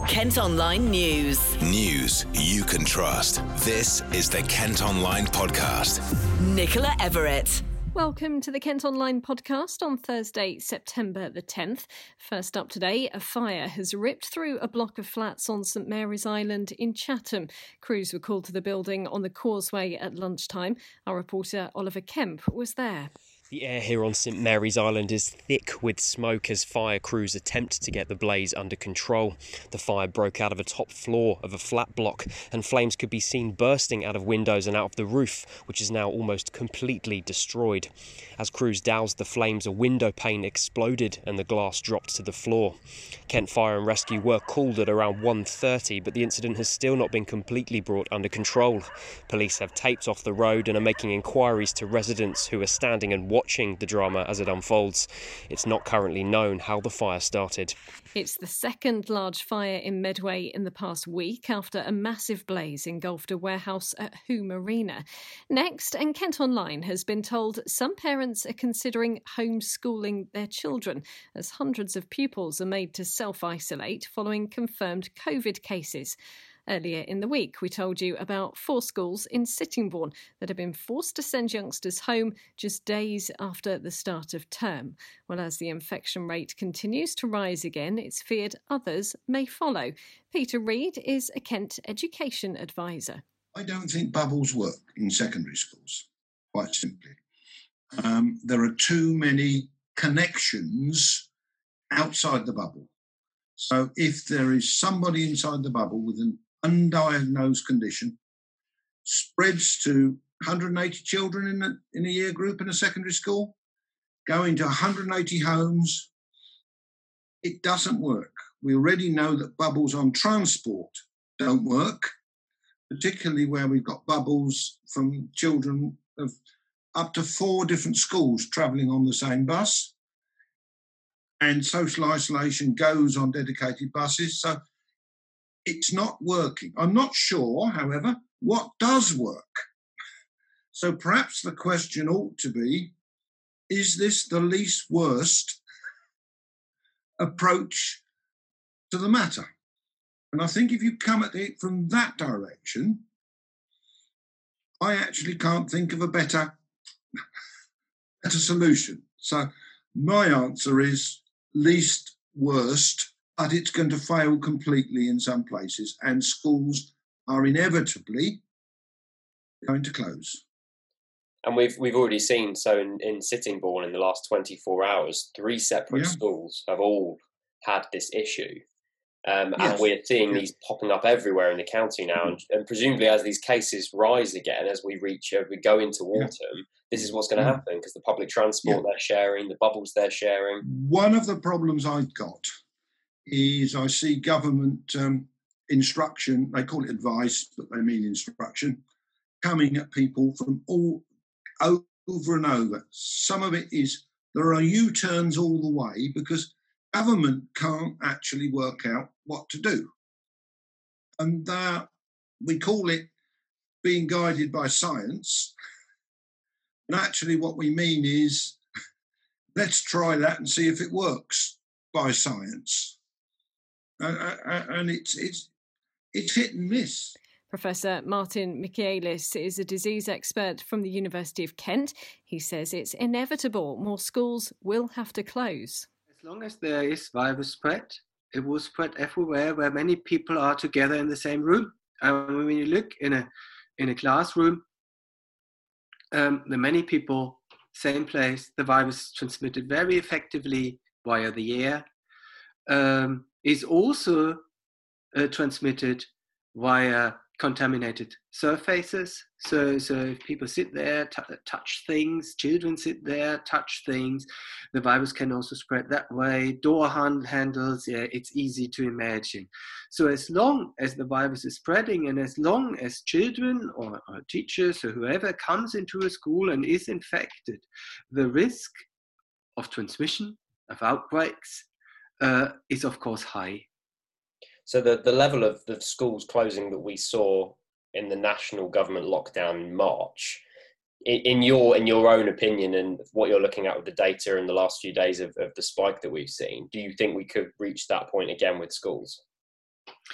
Kent Online News. News you can trust. This is the Kent Online Podcast. Nicola Everett. Welcome to the Kent Online Podcast on Thursday, September the 10th. First up today, a fire has ripped through a block of flats on St Mary's Island in Chatham. Crews were called to the building on the causeway at lunchtime. Our reporter Oliver Kemp was there. The air here on St Mary's Island is thick with smoke as fire crews attempt to get the blaze under control. The fire broke out of a top floor of a flat block and flames could be seen bursting out of windows and out of the roof, which is now almost completely destroyed. As crews doused the flames, a window pane exploded and the glass dropped to the floor. Kent Fire and Rescue were called at around 1:30, but the incident has still not been completely brought under control. Police have taped off the road and are making inquiries to residents who are standing and watching the drama as it unfolds. It's not currently known how the fire started. It's the second large fire in Medway in the past week after a massive blaze engulfed a warehouse at Hume Arena. Next, and Kent Online has been told some parents are considering homeschooling their children as hundreds of pupils are made to self-isolate following confirmed COVID cases. Earlier in the week, we told you about 4 schools in Sittingbourne that have been forced to send youngsters home just days after the start of term. Well, as the infection rate continues to rise again, it's feared others may follow. Peter Reid is a Kent education advisor. I don't think bubbles work in secondary schools, quite simply. There are too many connections outside the bubble. So if there is somebody inside the bubble with an undiagnosed condition, spreads to 180 children in a year group in a secondary school, going to 180 homes, it doesn't work. We already know that bubbles on transport don't work, particularly where we've got bubbles from children of up to 4 different schools travelling on the same bus. And social isolation goes on dedicated buses. So it's not working. I'm not sure, however, what does work. So perhaps the question ought to be, is this the least worst approach to the matter? And I think if you come at it from that direction, I actually can't think of a better solution. So my answer is least worst, but it's going to fail completely in some places, and schools are inevitably going to close. And we've already seen, so in Sittingbourne in the last 24 hours, 3 separate schools have all had this issue. And we're seeing these popping up everywhere in the county now. And presumably as these cases rise again, as we go into autumn, this is what's going to happen, because the public transport they're sharing, the bubbles they're sharing. One of the problems I've got is I see government instruction, they call it advice, but they mean instruction, coming at people from all over and over. Some of it is there are U-turns all the way because government can't actually work out what to do. And we call it being guided by science. And actually what we mean is, let's try that and see if it works by science. And it's hit and miss. Professor Martin Michaelis is a disease expert from the University of Kent. He says it's inevitable more schools will have to close. As long as there is virus spread, it will spread everywhere where many people are together in the same room. When you look in a classroom, the many people, same place, the virus is transmitted very effectively via the air. Is also transmitted via contaminated surfaces. So if people sit there, touch things, children sit there, touch things, the virus can also spread that way. Door handles, it's easy to imagine. So as long as the virus is spreading and as long as children or teachers or whoever comes into a school and is infected, the risk of transmission, of outbreaks, is of course high. So the level of the schools closing that we saw in the national government lockdown in March, in your own opinion and what you're looking at with the data in the last few days of the spike that we've seen, do you think we could reach that point again with schools?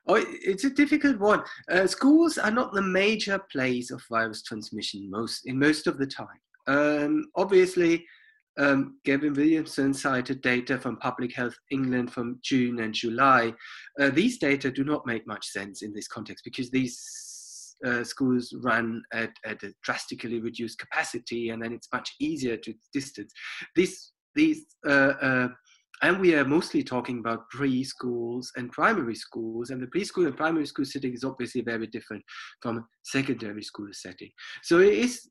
Oh, it's a difficult one. Schools are not the major place of virus transmission most of the time. Obviously, Gavin Williamson cited data from Public Health England from June and July. These data do not make much sense in this context because these schools run at a drastically reduced capacity, and then it's much easier to distance. And we are mostly talking about preschools and primary schools, and the preschool and primary school setting is obviously very different from a secondary school setting. So it is.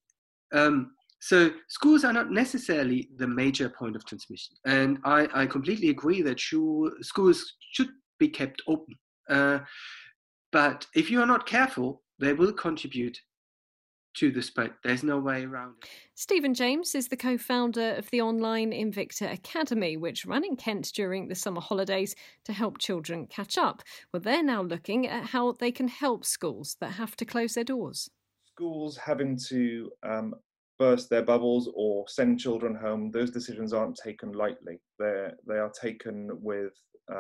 So schools are not necessarily the major point of transmission, and I completely agree that schools should be kept open. But if you are not careful, they will contribute to the spread. There's no way around it. Stephen James is the co-founder of the online Invicta Academy, which ran in Kent during the summer holidays to help children catch up. Well, they're now looking at how they can help schools that have to close their doors. Schools having to burst their bubbles or send children home, those decisions aren't taken lightly. They are taken with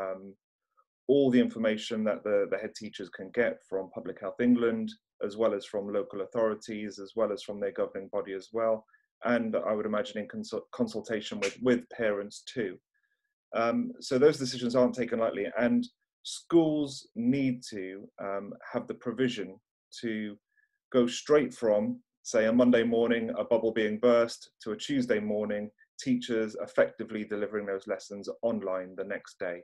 all the information that the head teachers can get from Public Health England, as well as from local authorities, as well as from their governing body as well. And I would imagine in consultation with parents too. So those decisions aren't taken lightly, and schools need to have the provision to go straight from, say, a Monday morning, a bubble being burst, to a Tuesday morning, teachers effectively delivering those lessons online the next day.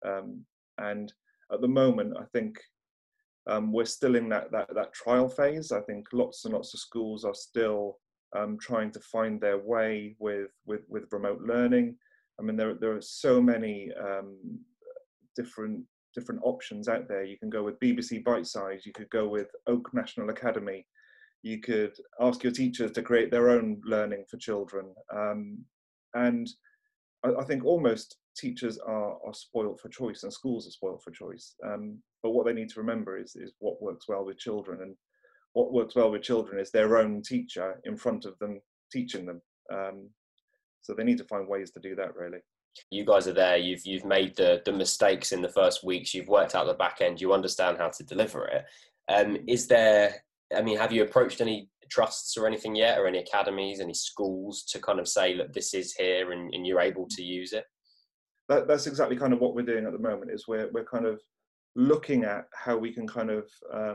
And at the moment, I think we're still in that trial phase. I think lots and lots of schools are still trying to find their way with remote learning. I mean, there are so many different options out there. You can go with BBC Bitesize, you could go with Oak National Academy, you could ask your teachers to create their own learning for children. And I think almost teachers are spoiled for choice, and schools are spoiled for choice. But what they need to remember is what works well with children, and what works well with children is their own teacher in front of them teaching them. So they need to find ways to do that, really. You guys are there, you've made the mistakes in the first weeks, you've worked out the back end, you understand how to deliver it. Have you approached any trusts or anything yet, or any academies, any schools to kind of say, look, this is here and you're able to use it? That's exactly kind of what we're doing at the moment, is we're kind of looking at how we can kind of,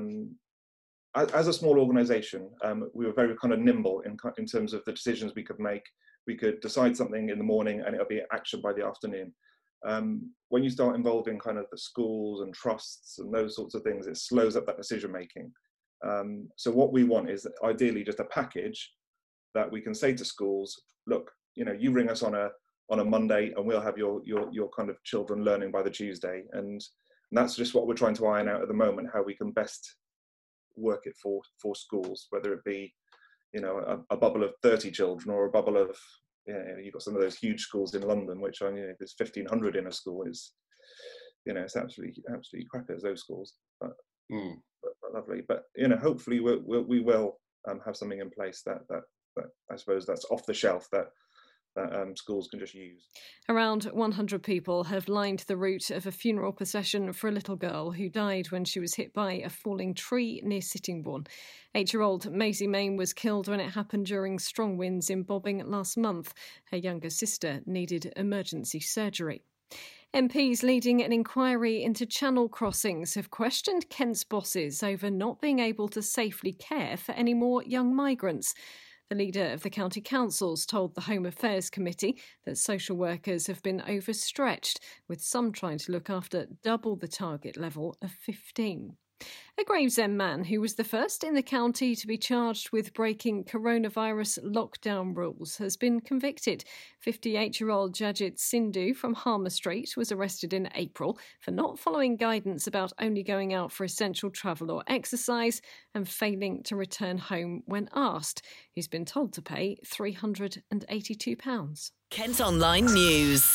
as a small organisation, we were very kind of nimble in terms of the decisions we could make. We could decide something in the morning and it'll be action by the afternoon. When you start involving kind of the schools and trusts and those sorts of things, it slows up that decision making. So what we want is ideally just a package that we can say to schools, look, you ring us on a Monday and we'll have your kind of children learning by the Tuesday. And that's just what we're trying to iron out at the moment, how we can best work it for schools, whether it be, a bubble of 30 children or a bubble of, you've got some of those huge schools in London, which are, there's 1,500 in a school. It's absolutely crackers, those schools. But lovely. But, hopefully we will have something in place that I suppose that's off the shelf that schools can just use. Around 100 people have lined the route of a funeral procession for a little girl who died when she was hit by a falling tree near Sittingbourne. 8-year-old Maisie Main was killed when it happened during strong winds in Bobbing last month. Her younger sister needed emergency surgery. MPs leading an inquiry into channel crossings have questioned Kent's bosses over not being able to safely care for any more young migrants. The leader of the county councils told the Home Affairs Committee that social workers have been overstretched, with some trying to look after double the target level of 15. A Gravesend man who was the first in the county to be charged with breaking coronavirus lockdown rules has been convicted. 58-year-old Jajit Sindhu from Harmer Street was arrested in April for not following guidance about only going out for essential travel or exercise and failing to return home when asked. He's been told to pay £382. Kent Online News.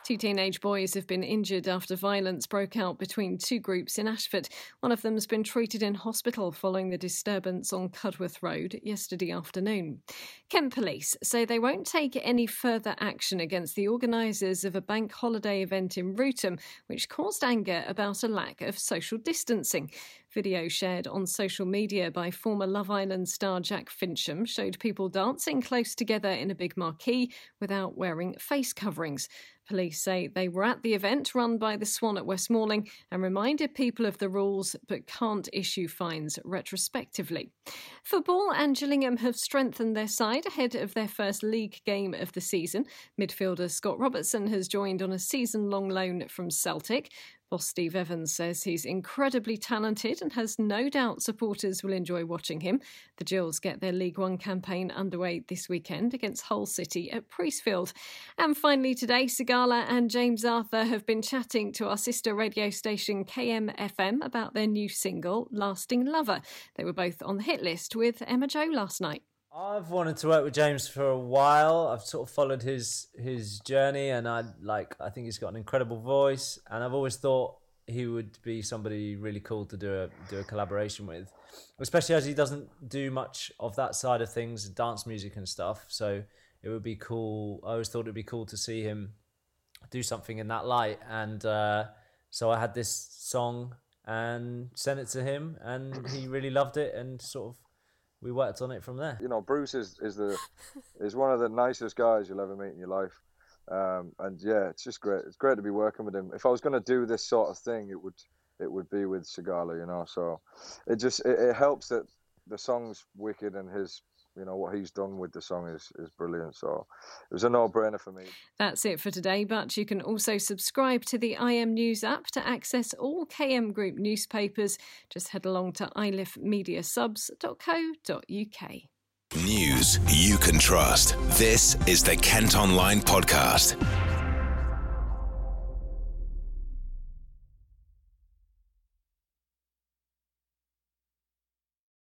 Two teenage boys have been injured after violence broke out between two groups in Ashford. One of them has been treated in hospital following the disturbance on Cudworth Road yesterday afternoon. Kent Police say they won't take any further action against the organisers of a bank holiday event in Rootham, which caused anger about a lack of social distancing. Video shared on social media by former Love Island star Jack Fincham showed people dancing close together in a big marquee without wearing face coverings. Police say they were at the event run by the Swan at West Malling and reminded people of the rules but can't issue fines retrospectively. Football and Gillingham have strengthened their side ahead of their first league game of the season. Midfielder Scott Robertson has joined on a season-long loan from Celtic. Boss Steve Evans says he's incredibly talented and has no doubt supporters will enjoy watching him. The Gills get their League One campaign underway this weekend against Hull City at Priestfield. And finally today, Sigala and James Arthur have been chatting to our sister radio station KMFM about their new single, Lasting Lover. They were both on the hit list with Emma Joe last night. I've wanted to work with James for a while. I've sort of followed his journey, and I think he's got an incredible voice, and I've always thought he would be somebody really cool to do a collaboration with, especially as he doesn't do much of that side of things, dance music and stuff. So it would be cool. I always thought it'd be cool to see him do something in that light, and so I had this song and sent it to him, and he really loved it, and sort of we worked on it from there. You know, Bruce is one of the nicest guys you'll ever meet in your life, and yeah, it's just great. It's great to be working with him. If I was going to do this sort of thing, it would be with Sigala, you know. So it helps that the song's wicked, and his, you know, what he's done with the song is brilliant. So it was a no-brainer for me. That's it for today, but you can also subscribe to the IM News app to access all KM Group newspapers. Just head along to iliffmediasubs.co.uk. News you can trust. This is the Kent Online Podcast.